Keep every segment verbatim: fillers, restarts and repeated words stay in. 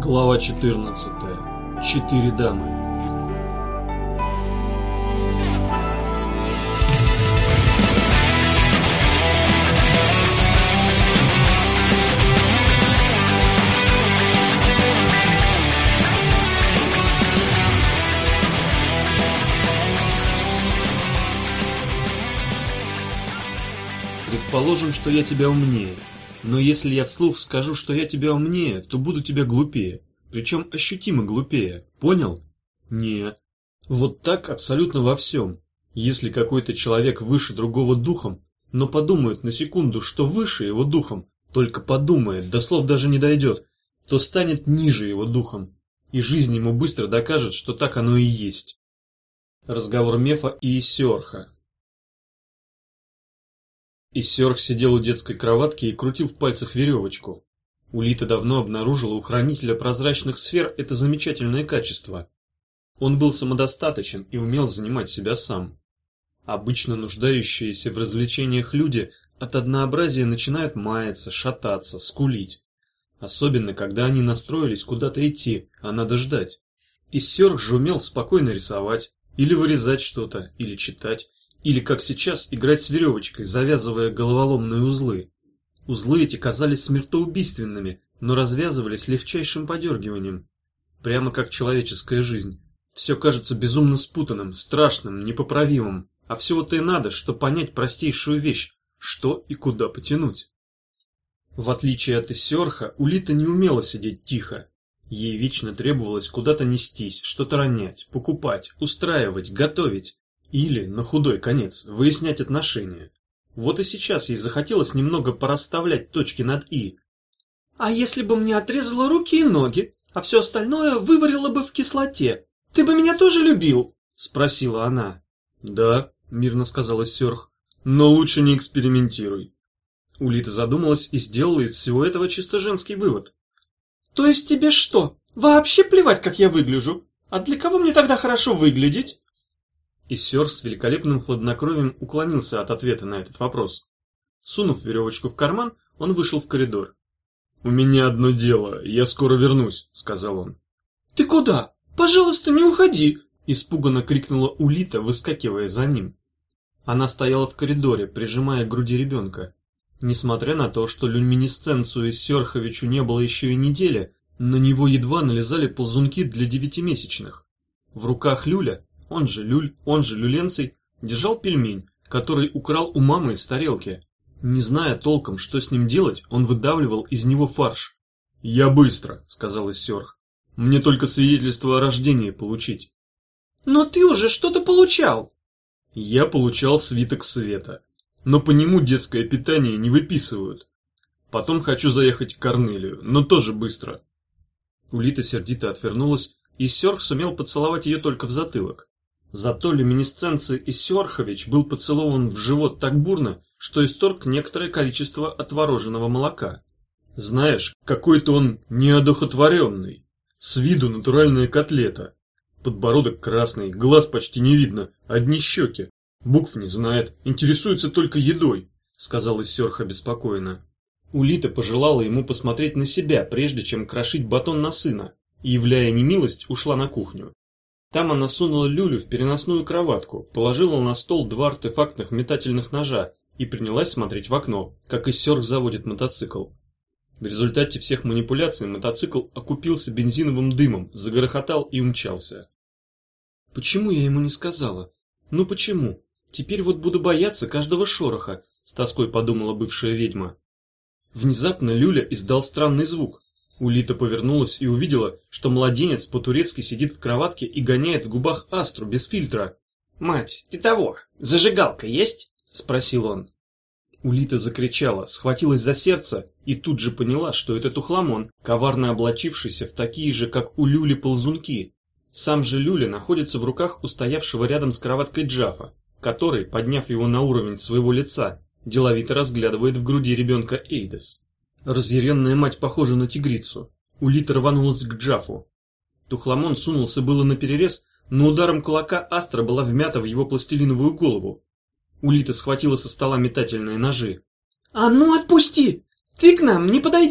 Глава четырнадцатая. Четыре дамы. Предположим, что я тебя умнее. Но если я вслух скажу, что я тебя умнее, то буду тебя глупее. Причем ощутимо глупее. Понял? Не. Вот так абсолютно во всем. Если какой-то человек выше другого духом, но подумает на секунду, что выше его духом, только подумает, до слов даже не дойдет, то станет ниже его духом. И жизнь ему быстро докажет, что так оно и есть. Разговор Мефа и Иссиорха. Иссиорх сидел у детской кроватки и крутил в пальцах веревочку. Улита давно обнаружила у хранителя прозрачных сфер это замечательное качество. Он был самодостаточен и умел занимать себя сам. Обычно нуждающиеся в развлечениях люди от однообразия начинают маяться, шататься, скулить. Особенно, когда они настроились куда-то идти, а надо ждать. Иссиорх же умел спокойно рисовать, или вырезать что-то, или читать. Или, как сейчас, играть с веревочкой, завязывая головоломные узлы. Узлы эти казались смертоубийственными, но развязывались легчайшим подергиванием. Прямо как человеческая жизнь. Все кажется безумно спутанным, страшным, непоправимым. А всего-то и надо, чтобы понять простейшую вещь, что и куда потянуть. В отличие от Иссиорха, Улита не умела сидеть тихо. Ей вечно требовалось куда-то нестись, что-то ронять, покупать, устраивать, готовить. Или, на худой конец, выяснять отношения. Вот и сейчас ей захотелось немного порасставлять точки над «и». «А если бы мне отрезала руки и ноги, а все остальное выварила бы в кислоте, ты бы меня тоже любил?» — спросила она. «Да», — мирно сказал Иссиорх, — «но лучше не экспериментируй». Улита задумалась и сделала из всего этого чисто женский вывод. «То есть тебе что, вообще плевать, как я выгляжу? А для кого мне тогда хорошо выглядеть?» Иссиорх с великолепным хладнокровием уклонился от ответа на этот вопрос. Сунув веревочку в карман, он вышел в коридор. «У меня одно дело, я скоро вернусь», — сказал он. «Ты куда? Пожалуйста, не уходи!» — испуганно крикнула Улита, выскакивая за ним. Она стояла в коридоре, прижимая к груди ребенка. Несмотря на то, что люминесценцию Иссиорховичу не было еще и недели, на него едва налезали ползунки для девятимесячных. В руках Люля, он же Люль, он же Люленций, держал пельмень, который украл у мамы из тарелки. Не зная толком, что с ним делать, он выдавливал из него фарш. «Я быстро», — сказал Иссиорх. «Мне только свидетельство о рождении получить». «Но ты уже что-то получал». «Я получал свиток света, но по нему детское питание не выписывают. Потом хочу заехать к Корнелию, но тоже быстро». Улита сердито отвернулась, и Иссиорх сумел поцеловать ее только в затылок. Зато люминесценций Иссиорхович был поцелован в живот так бурно, что исторг некоторое количество отвороженного молока. Знаешь, какой-то он неодухотворенный. С виду натуральная котлета. Подбородок красный, глаз почти не видно, одни щеки. Букв не знает, интересуется только едой, сказал Иссиорх обеспокоенно. Улита пожелала ему посмотреть на себя, прежде чем крошить батон на сына, и, являя немилость, ушла на кухню. Там она сунула Люлю в переносную кроватку, положила на стол два артефактных метательных ножа и принялась смотреть в окно, как Иссиорх заводит мотоцикл. В результате всех манипуляций мотоцикл окупился бензиновым дымом, загрохотал и умчался. «Почему я ему не сказала? Ну почему? Теперь вот буду бояться каждого шороха», — с тоской подумала бывшая ведьма. Внезапно Люля издал странный звук. Улита повернулась и увидела, что младенец по-турецки сидит в кроватке и гоняет в губах астру без фильтра. «Мать, ты того, зажигалка есть?» — спросил он. Улита закричала, схватилась за сердце и тут же поняла, что это тухламон, коварно облачившийся в такие же, как у Люли, ползунки. Сам же Люля находится в руках устоявшего рядом с кроваткой Джафа, который, подняв его на уровень своего лица, деловито разглядывает в груди ребенка Эйдес. Разъяренная мать похожа на тигрицу. Улита рванулась к Джафу. Тухламон сунулся было наперерез, но ударом кулака астра была вмята в его пластилиновую голову. Улита схватила со стола метательные ножи. «А ну отпусти! Ты к нам не подойдешь!» —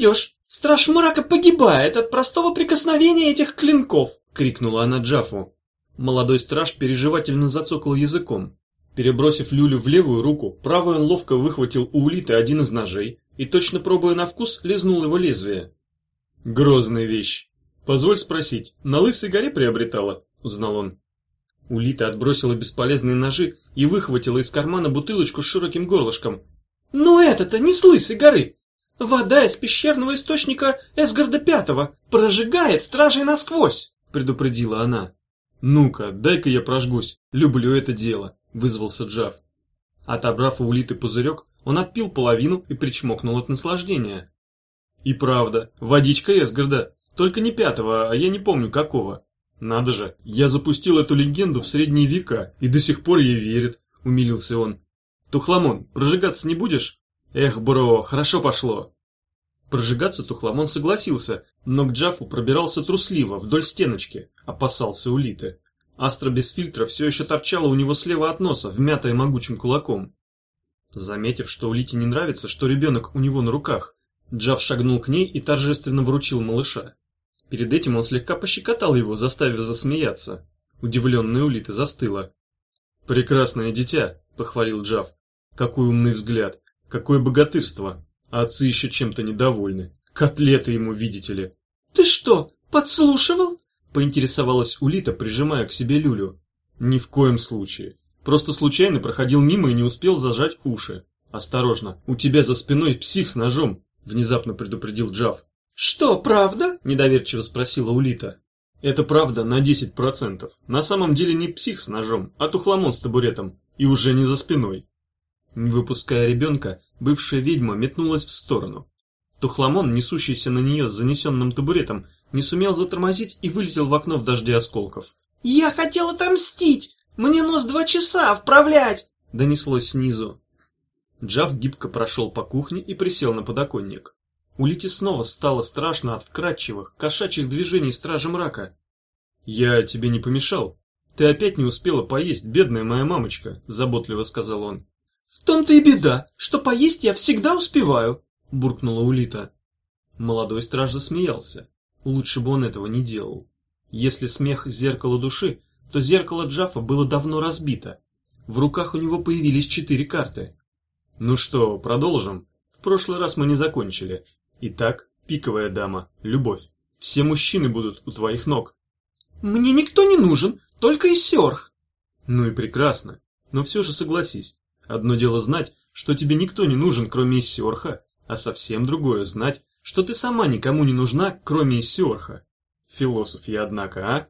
«Страж мрака погибает от простого прикосновения этих клинков!» — крикнула она Джафу. Молодой страж переживательно зацокал языком. Перебросив люлю в левую руку, правой он ловко выхватил у Улиты один из ножей и, точно пробуя на вкус, лизнул его лезвие. «Грозная вещь. Позволь спросить, на Лысой горе приобретала?» — узнал он. Улита отбросила бесполезные ножи и выхватила из кармана бутылочку с широким горлышком. «Но это-то не с Лысой горы! Вода из пещерного источника Эсгарда Пятого прожигает стражей насквозь!» — предупредила она. «Ну-ка, дай-ка я прожгусь, люблю это дело», — вызвался Джаф. Отобрав у Улиты пузырек, он отпил половину и причмокнул от наслаждения. «И правда, водичка Эсгарда, только не Пятого, а я не помню какого. Надо же, я запустил эту легенду в средние века, и до сих пор ей верят», — умилился он. «Тухламон, прожигаться не будешь?» «Эх, бро, хорошо пошло». Прожигаться Тухламон согласился, но к Джафу пробирался трусливо, вдоль стеночки, опасался Улиты. Астра без фильтра все еще торчала у него слева от носа, вмятая могучим кулаком. Заметив, что Улите не нравится, что ребенок у него на руках, Джаф шагнул к ней и торжественно вручил малыша. Перед этим он слегка пощекотал его, заставив засмеяться. Удивленная Улита застыла. «Прекрасное дитя», — похвалил Джаф. «Какой умный взгляд, какое богатырство. А отцы еще чем-то недовольны. Котлеты ему, видите ли». «Ты что, подслушивал?» — поинтересовалась Улита, прижимая к себе люлю. «Ни в коем случае. Просто случайно проходил мимо и не успел зажать уши. Осторожно, у тебя за спиной псих с ножом», — внезапно предупредил Джаф. «Что, правда?» — недоверчиво спросила Улита. «Это правда на десять процентов. На самом деле не псих с ножом, а тухламон с табуретом. И уже не за спиной». Не выпуская ребенка, бывшая ведьма метнулась в сторону. Тухламон, несущийся на нее с занесенным табуретом, не сумел затормозить и вылетел в окно в дожде осколков. «Я хотел отомстить! Мне нос два часа вправлять!» — донеслось снизу. Джаф гибко прошел по кухне и присел на подоконник. Улите снова стало страшно от вкрадчивых, кошачьих движений стража мрака. «Я тебе не помешал? Ты опять не успела поесть, бедная моя мамочка», — заботливо сказал он. «В том-то и беда, что поесть я всегда успеваю», — буркнула Улита. Молодой страж засмеялся. Лучше бы он этого не делал. Если смех — зеркало души, то зеркало Джафа было давно разбито. В руках у него появились четыре карты. «Ну что, продолжим? В прошлый раз мы не закончили. Итак, пиковая дама, любовь. Все мужчины будут у твоих ног». «Мне никто не нужен, только Иссиорх». «Ну и прекрасно. Но все же согласись. Одно дело знать, что тебе никто не нужен, кроме Иссиорха, а совсем другое знать, что ты сама никому не нужна, кроме Иссиорха. Философ я, однако, а?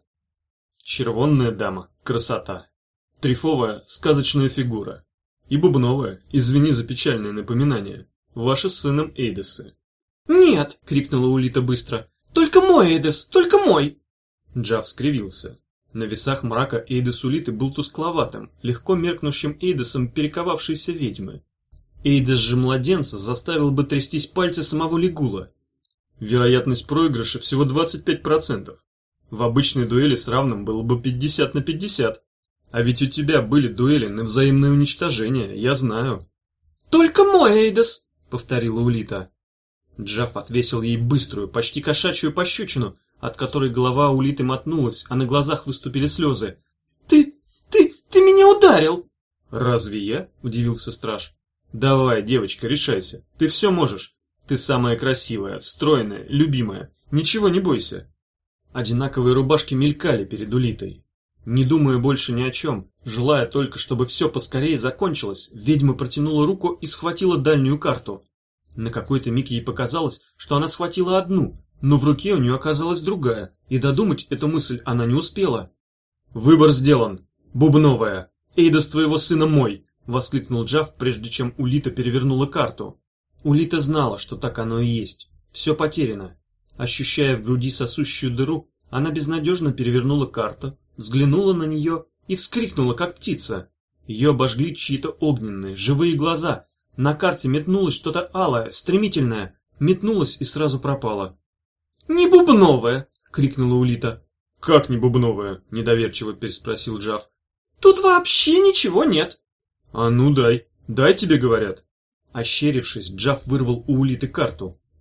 Червонная дама, красота. Трифовая, сказочная фигура. И бубновая, извини за печальное напоминание, ваши с сыном Эйдесы». «Нет!» — крикнула Улита быстро. «Только мой Эйдес, только мой!» Джаф скривился. На весах мрака Эйдес Улиты был тускловатым, легко меркнущим Эйдесом перековавшейся ведьмы. Эйдес же младенца заставил бы трястись пальцы самого Лигула. Вероятность проигрыша всего двадцать пять процентов. В обычной дуэли с равным было бы пятьдесят на пятьдесят. А ведь у тебя были дуэли на взаимное уничтожение, я знаю. «Только мой Эйдес!» — повторила Улита. Джаф отвесил ей быструю, почти кошачью пощечину, от которой голова Улиты мотнулась, а на глазах выступили слезы. «Ты, ты, ты меня ударил!» «Разве я?» — удивился страж. «Давай, девочка, решайся. Ты все можешь. Ты самая красивая, стройная, любимая. Ничего не бойся». Одинаковые рубашки мелькали перед Улитой. Не думая больше ни о чем, желая только, чтобы все поскорее закончилось, ведьма протянула руку и схватила дальнюю карту. На какой-то миг ей показалось, что она схватила одну, но в руке у нее оказалась другая, и додумать эту мысль она не успела. «Выбор сделан! Бубновая! Эйдес твоего сына мой!» — воскликнул Джаф, прежде чем Улита перевернула карту. Улита знала, что так оно и есть. Все потеряно. Ощущая в груди сосущую дыру, она безнадежно перевернула карту, взглянула на нее и вскрикнула, как птица. Ее обожгли чьи-то огненные, живые глаза. На карте метнулось что-то алое, стремительное, метнулось и сразу пропало. «Не бубновая!» — крикнула Улита. «Как не бубновая?» — недоверчиво переспросил Джаф. «Тут вообще ничего нет». «А ну дай, дай тебе говорят». Ощерившись, Джаф вырвал у Улиты карту.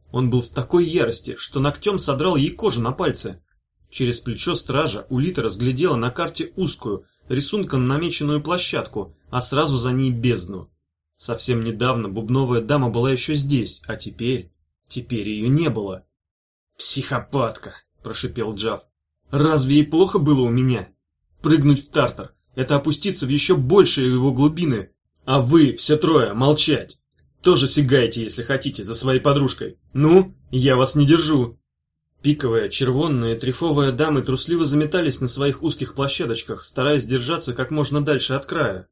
Он был в такой ярости, что ногтем содрал ей кожу на пальце. Через плечо стража Улита разглядела на карте узкую, рисунком намеченную площадку, а сразу за ней бездну. Совсем недавно бубновая дама была еще здесь, а теперь... теперь ее не было. «Психопатка!» – прошипел Джав. «Разве ей плохо было у меня? Прыгнуть в Тартар – это опуститься в еще большие его глубины. А вы, все трое, молчать. Тоже сигайте, если хотите, за своей подружкой. Ну, я вас не держу». Пиковая, червонная и трефовая дамы трусливо заметались на своих узких площадочках, стараясь держаться как можно дальше от края.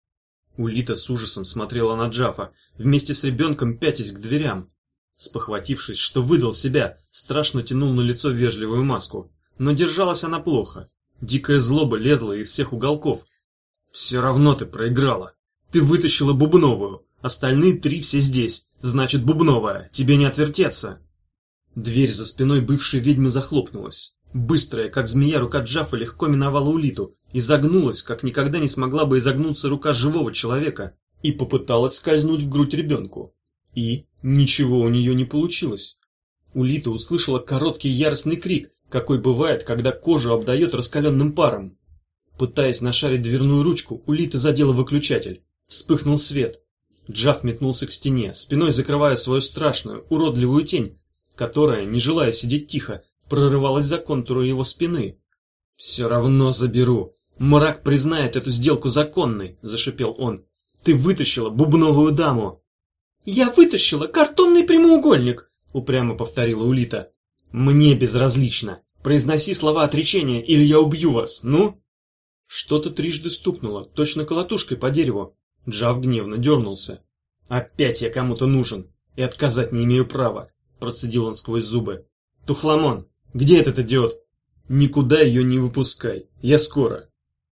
Улита с ужасом смотрела на Джафа, вместе с ребенком пятясь к дверям. Спохватившись, что выдал себя, страшно тянул на лицо вежливую маску. Но держалась она плохо. Дикая злоба лезла из всех уголков. «Все равно ты проиграла. Ты вытащила бубновую. Остальные три все здесь. Значит, бубновая. Тебе не отвертеться». Дверь за спиной бывшей ведьмы захлопнулась. Быстрая, как змея, рука Джафа легко миновала Улиту и загнулась, как никогда не смогла бы изогнуться рука живого человека, и попыталась скользнуть в грудь ребенку. И ничего у нее не получилось. Улита услышала короткий яростный крик, какой бывает, когда кожу обдает раскаленным паром. Пытаясь нашарить дверную ручку, Улита задела выключатель. Вспыхнул свет. Джаф метнулся к стене, спиной закрывая свою страшную, уродливую тень, которая, не желая сидеть тихо, прорывалась за контуру его спины. «Все равно заберу. Мрак признает эту сделку законной», — зашипел он. «Ты вытащила бубновую даму». «Я вытащила картонный прямоугольник», — упрямо повторила Улита. «Мне безразлично. Произноси слова отречения, или я убью вас, ну?» Что-то трижды стукнуло, точно колотушкой по дереву. Джав гневно дернулся. «Опять я кому-то нужен, и отказать не имею права», — процедил он сквозь зубы. «Тухламон, где этот идиот?» «Никуда ее не выпускай, я скоро».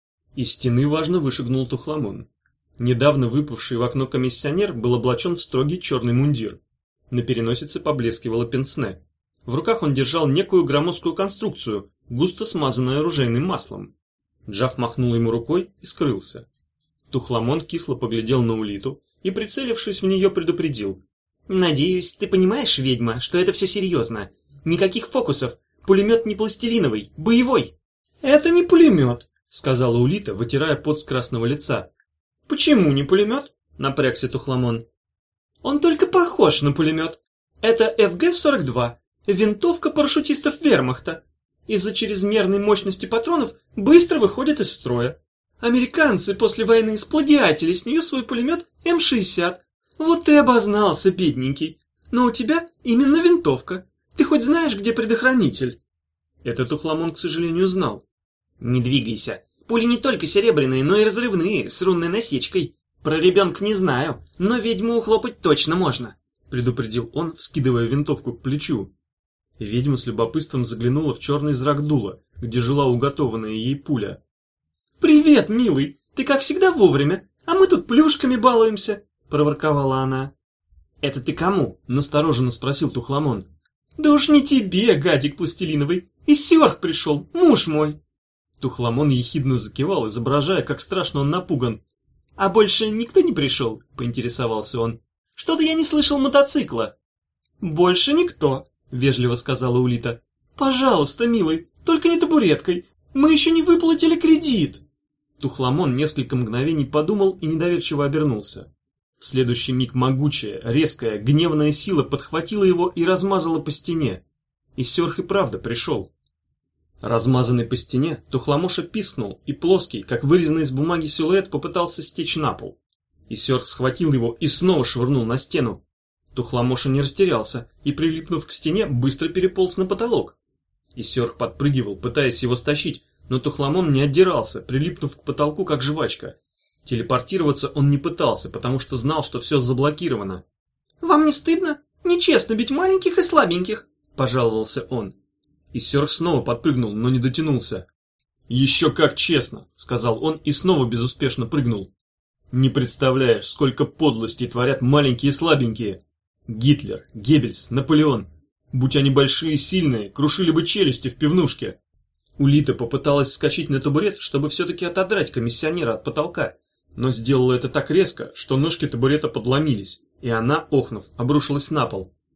Из стены важно вышагнул Тухламон. Недавно выпавший в окно комиссионер был облачен в строгий черный мундир. На переносице поблескивало пенсне. В руках он держал некую громоздкую конструкцию, густо смазанную оружейным маслом. Джав махнул ему рукой и скрылся. Тухламон кисло поглядел на Улиту и, прицелившись в нее, предупредил. «Надеюсь, ты понимаешь, ведьма, что это все серьезно. Никаких фокусов. Пулемет не пластилиновый, боевой». «Это не пулемет», — сказала Улита, вытирая пот с красного лица. «Почему не пулемет?» — напрягся Тухламон. «Он только похож на пулемет. Это эф гэ сорок два, винтовка парашютистов вермахта. Из-за чрезмерной мощности патронов быстро выходит из строя. Американцы после войны сплагиатили с нее свой пулемет эм шестьдесят. Вот ты обознался, бедненький. Но у тебя именно винтовка. Ты хоть знаешь, где предохранитель?» Это Тухламон, к сожалению, знал. «Не двигайся. Пули не только серебряные, но и разрывные, с рунной насечкой. Про ребенка не знаю, но ведьму ухлопать точно можно», — предупредил он, вскидывая винтовку к плечу. Ведьма с любопытством заглянула в черный зрак дула, где жила уготованная ей пуля. «Привет, милый! Ты как всегда вовремя, а мы тут плюшками балуемся!» — проворковала она. «Это ты кому?» — настороженно спросил Тухламон. «Да уж не тебе, гадик пластилиновый! Из Сёрх пришел, муж мой!» Тухламон ехидно закивал, изображая, как страшно он напуган. «А больше никто не пришел?» — поинтересовался он. «Что-то я не слышал мотоцикла». «Больше никто», — вежливо сказала Улита. «Пожалуйста, милый, только не табуреткой. Мы еще не выплатили кредит». Тухламон несколько мгновений подумал и недоверчиво обернулся. В следующий миг могучая, резкая, гневная сила подхватила его и размазала по стене. И Сёрх и правда пришел. Размазанный по стене, Тухламоша пискнул, и плоский, как вырезанный из бумаги силуэт, попытался стечь на пол. И Сёрх схватил его и снова швырнул на стену. Тухламоша не растерялся и, прилипнув к стене, быстро переполз на потолок. И Сёрх подпрыгивал, пытаясь его стащить, но Тухламон не отдирался, прилипнув к потолку, как жвачка. Телепортироваться он не пытался, потому что знал, что все заблокировано. «Вам не стыдно? Нечестно бить маленьких и слабеньких», — пожаловался он. И Сёрх снова подпрыгнул, но не дотянулся. «Еще как честно», — сказал он и снова безуспешно прыгнул. «Не представляешь, сколько подлостей творят маленькие и слабенькие. Гитлер, Геббельс, Наполеон. Будь они большие и сильные, крушили бы челюсти в пивнушке». Улита попыталась вскочить на табурет, чтобы все-таки отодрать комиссионера от потолка, но сделала это так резко, что ножки табурета подломились, и она, охнув, обрушилась на пол.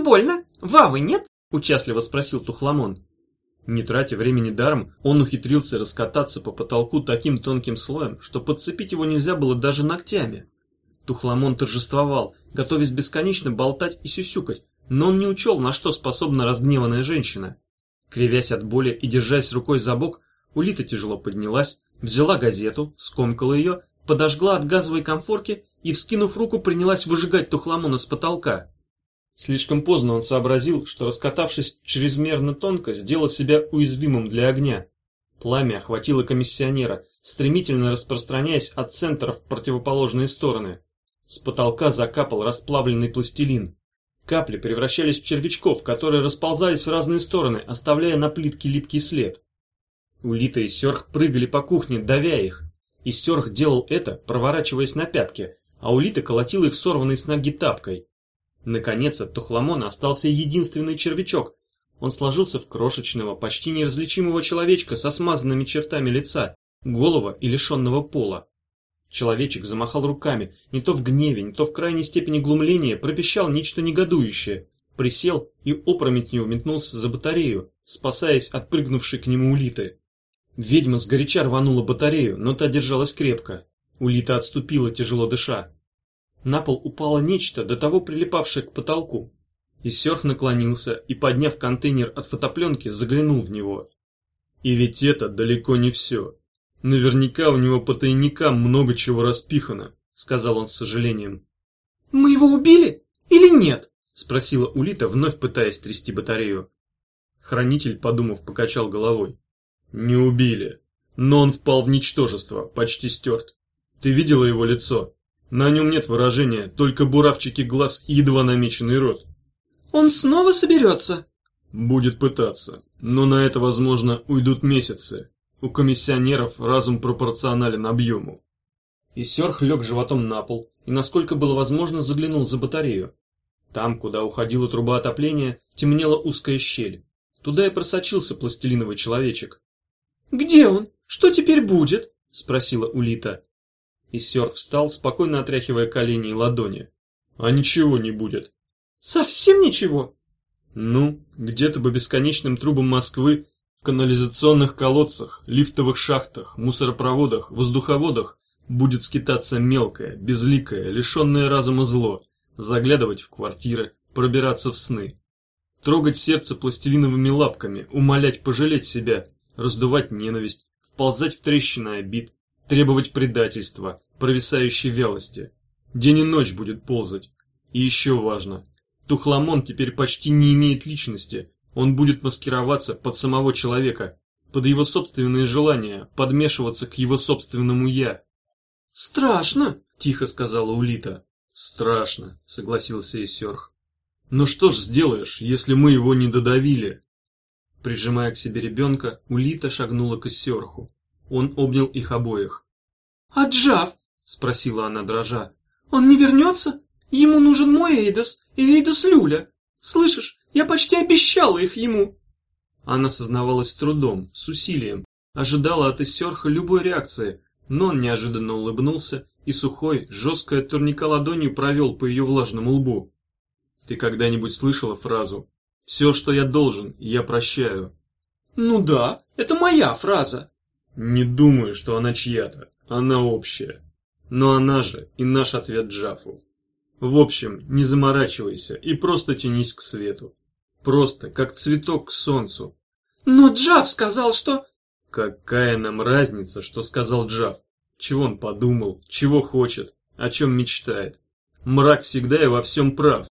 больно? Вавы нет?» – участливо спросил Тухламон. Не тратя времени даром, он ухитрился раскататься по потолку таким тонким слоем, что подцепить его нельзя было даже ногтями. Тухламон торжествовал, готовясь бесконечно болтать и сюсюкать, но он не учел, на что способна разгневанная женщина. Кривясь от боли и держась рукой за бок, Улита тяжело поднялась, взяла газету, скомкала ее, подожгла от газовой конфорки и, вскинув руку, принялась выжигать Тухламона с потолка. Слишком поздно он сообразил, что, раскатавшись чрезмерно тонко, сделал себя уязвимым для огня. Пламя охватило комиссионера, стремительно распространяясь от центра в противоположные стороны. С потолка закапал расплавленный пластилин. Капли превращались в червячков, которые расползались в разные стороны, оставляя на плитке липкий след. Улита и Сёрх прыгали по кухне, давя их. И Сёрх делал это, проворачиваясь на пятки, а Улита колотила их сорванной с ноги тапкой. Наконец от Тухламона остался единственный червячок. Он сложился в крошечного, почти неразличимого человечка со смазанными чертами лица, голого и лишенного пола. Человечек замахал руками, не то в гневе, не то в крайней степени глумления, пропищал нечто негодующее, присел и опрометью метнулся за батарею, спасаясь от прыгнувшей к нему Улиты. Ведьма сгоряча рванула батарею, но та держалась крепко. Улита отступила, тяжело дыша. На пол упало нечто, до того прилипавшее к потолку. И Сёрх наклонился и, подняв контейнер от фотопленки, заглянул в него. И ведь это далеко не все. Наверняка у него по тайникам много чего распихано, сказал он с сожалением. «Мы его убили или нет?» спросила Улита, вновь пытаясь трясти батарею. Хранитель, подумав, покачал головой. Не убили, но он впал в ничтожество, почти стерт. Ты видела его лицо? На нем нет выражения, только буравчики глаз и едва намеченный рот. «Он снова соберется?» Будет пытаться, но на это, возможно, уйдут месяцы. У комиссионеров разум пропорционален объему. И Сёрх лег животом на пол и, насколько было возможно, заглянул за батарею. Там, куда уходила труба отопления, темнела узкая щель. Туда и просочился пластилиновый человечек. «Где он? Что теперь будет?» — спросила Улита. И Сёрх встал, спокойно отряхивая колени и ладони. «А ничего не будет». «Совсем ничего?» «Ну, где-то по бесконечным трубам Москвы, в канализационных колодцах, лифтовых шахтах, мусоропроводах, воздуховодах будет скитаться мелкое, безликое, лишенное разума зло, заглядывать в квартиры, пробираться в сны, трогать сердце пластилиновыми лапками, умолять пожалеть себя, раздувать ненависть, вползать в трещины обид, требовать предательства, провисающей вялости. День и ночь будет ползать. И еще важно, Тухламон теперь почти не имеет личности, он будет маскироваться под самого человека, под его собственные желания, подмешиваться к его собственному «я». «Страшно», — тихо сказала Улита. «Страшно», — согласился и Сёрх. «Ну что ж сделаешь, если мы его не додавили?» Прижимая к себе ребенка, Улита шагнула к Сёрху. Он обнял их обоих. «А Джав?» — спросила она дрожа. «Он не вернется? Ему нужен мой Эйдос и Эйдос Люля. Слышишь, я почти обещала их ему». Она сознавалась с трудом, с усилием, ожидала от Иссёрха любой реакции, но он неожиданно улыбнулся и сухой, жесткой от турника ладонью провел по ее влажному лбу. «Ты когда-нибудь слышала фразу «Все, что я должен, я прощаю»?» «Ну да, это моя фраза». «Не думаю, что она чья-то, она общая. Но она же и наш ответ Джафу. В общем, не заморачивайся и просто тянись к свету. Просто, как цветок к солнцу». «Но Джав сказал, что...» «Какая нам разница, что сказал Джав? Чего он подумал, чего хочет, о чем мечтает? Мрак всегда и во всем прав».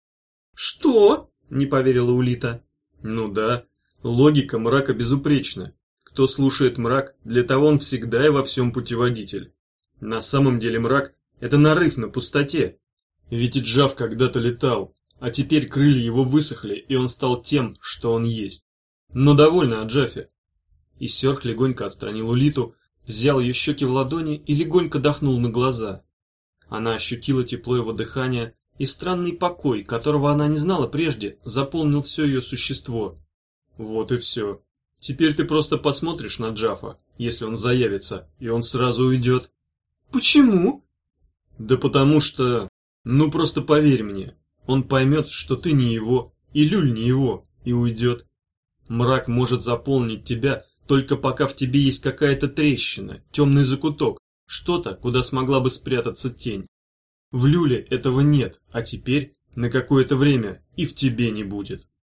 «Что?» — не поверила Улита. «Ну да, логика мрака безупречна. Кто слушает мрак, для того он всегда и во всем путеводитель. На самом деле мрак — это нарыв на пустоте. Ведь и Джав когда-то летал, а теперь крылья его высохли, и он стал тем, что он есть. Но довольно о Джафе». И Сёрх легонько отстранил Улиту, взял ее щеки в ладони и легонько дохнул на глаза. Она ощутила тепло его дыхания, и странный покой, которого она не знала прежде, заполнил все ее существо. Вот и все. Теперь ты просто посмотришь на Джафа, если он заявится, и он сразу уйдет. «Почему?» «Да потому что... Ну просто поверь мне, он поймет, что ты не его, и люльни его, и уйдет. Мрак может заполнить тебя, только пока в тебе есть какая-то трещина, темный закуток, что-то, куда смогла бы спрятаться тень. В люле этого нет, а теперь, на какое-то время, и в тебе не будет.